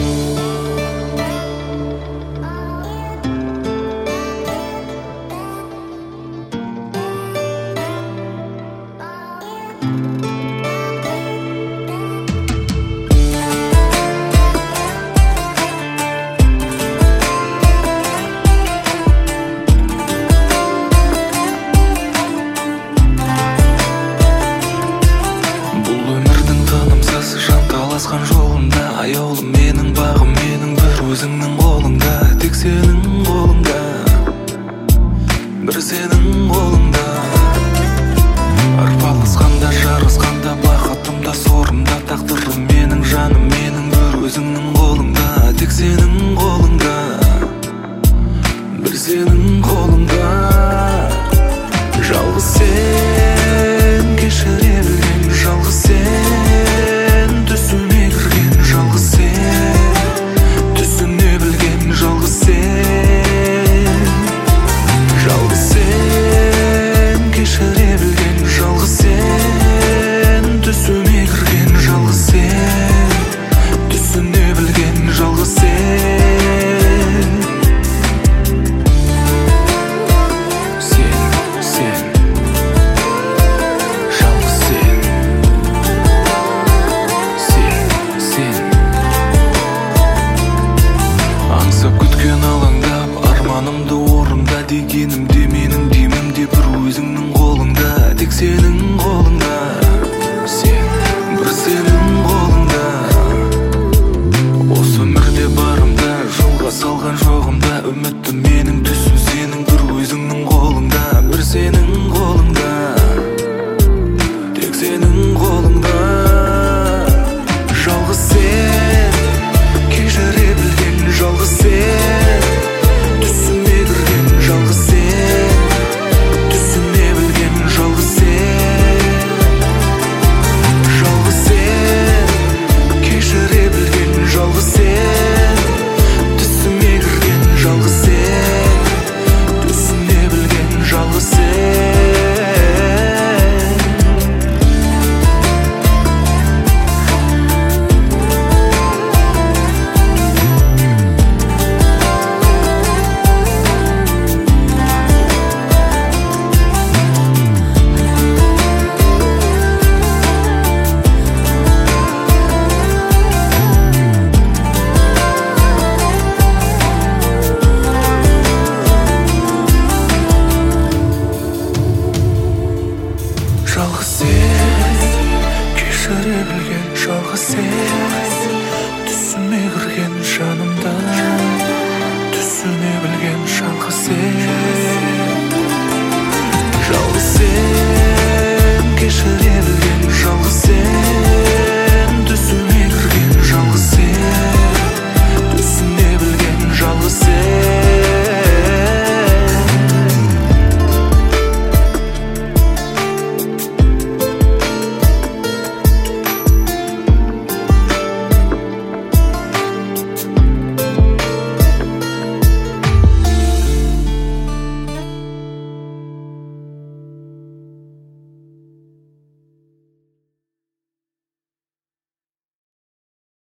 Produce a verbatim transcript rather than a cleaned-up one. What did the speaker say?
жолында аяулым менің бағым, менің бір өзіңнің қолыңда, тек сенің қолыңда, бір сенің қолыңда. Арпалысқанда, жарысқанда, бақытымда, сорымда, тағдырым менің жаным, менің бір өзіңнің қолыңда, тек сенің қолыңда, бір сенің қолыңда. Жалғыз сен кешіре білген, жалғыз сен түсіме кірген, жалғыз сен түсіне білген, жалғыз сен, жалғыз сен кешіре білген, жалғыз сен түсіме кірген, жалғыз сен түсіне білген, жалғыз сен. Арманымды орында дегенімде менің демім де бір өзіңнің қолыңда, тек сенің қолыңда, сен бір сенің қолыңда. Осы өмірде барымда, жолға салған жоғымда, үмітті менің түсім сенің бір өзіңнің қолыңда, бір сенің қолыңда, тек сенің қолыңда. Жалғыз сен кешіре білген, жалғыз сен түсіме кірген, жалғыз сен түсіне білген, жалғыз сен, жалғыз сен кешіре білген, жалғыз сен түсіме кірген, жалғыз сен түсіне білген, жалғыз сен. Жалғыз сен кешіре білген, жалғыз сен түсіме